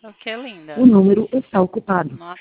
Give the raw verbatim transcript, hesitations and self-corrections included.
Oh, que linda. O número está ocupado. Nossa,